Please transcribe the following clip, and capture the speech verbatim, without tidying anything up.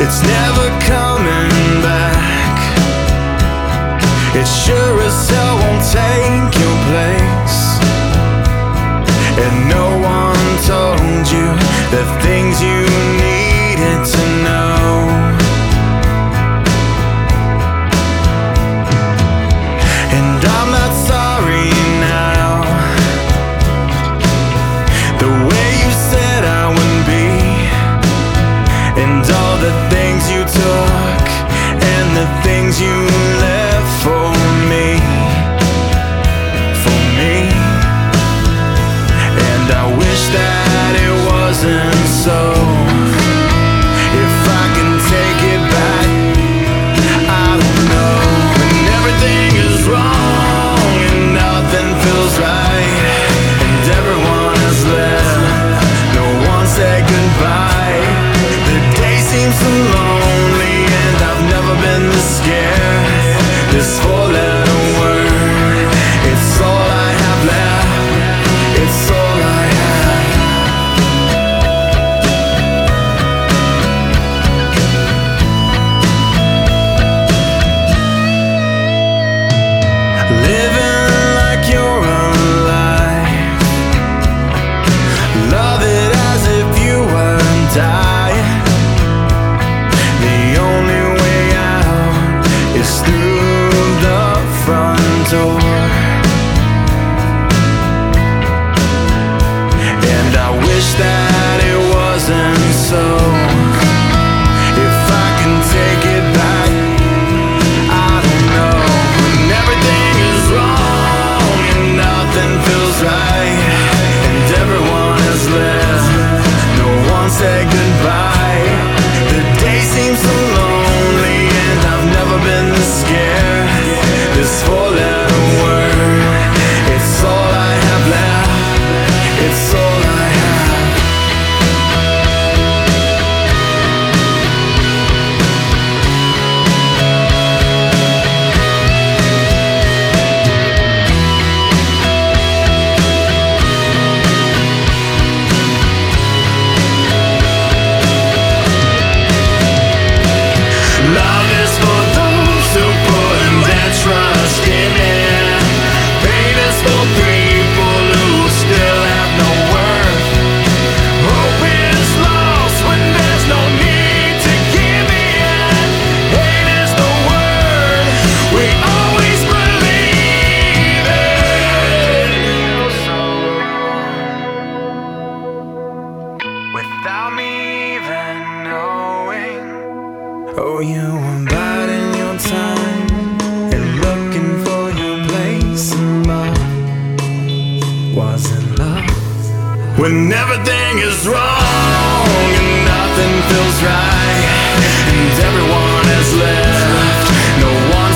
It's never coming back. It sure as hell won't take your place. And no one told you the things you needed to know. And I'm not sorry now. The way you said I wouldn't be, and all the things you took, and the things you left for me, for me. And I wish that it wasn't so. If I can take it back, I don't know. When everything is wrong and nothing feels right, and everyone has left, no one said goodbye. The day seems so lonely, and I've never been this scared. This four-letter word, it's all I have left. It's all I have. Living like you're alive. Love it as if you weren't dying. The only way out is through the front door. And I wish that it wasn't so. If I can take it back, I don't know. When everything is wrong and nothing feels right, and everyone has left, no one said goodbye. The day seems so lonely, and I've never been this scared. This four-letter word, it's all I have left. It's all I have. Love is for those who put their trust in it. Pain is for people who still have no worth. Hope is lost when there's no need to give in. Hate is the word we always believe in. Without me even knowing. Oh, you were biding your time and looking for your place in love. Wasn't love. When everything is wrong and nothing feels right, and everyone has left, no one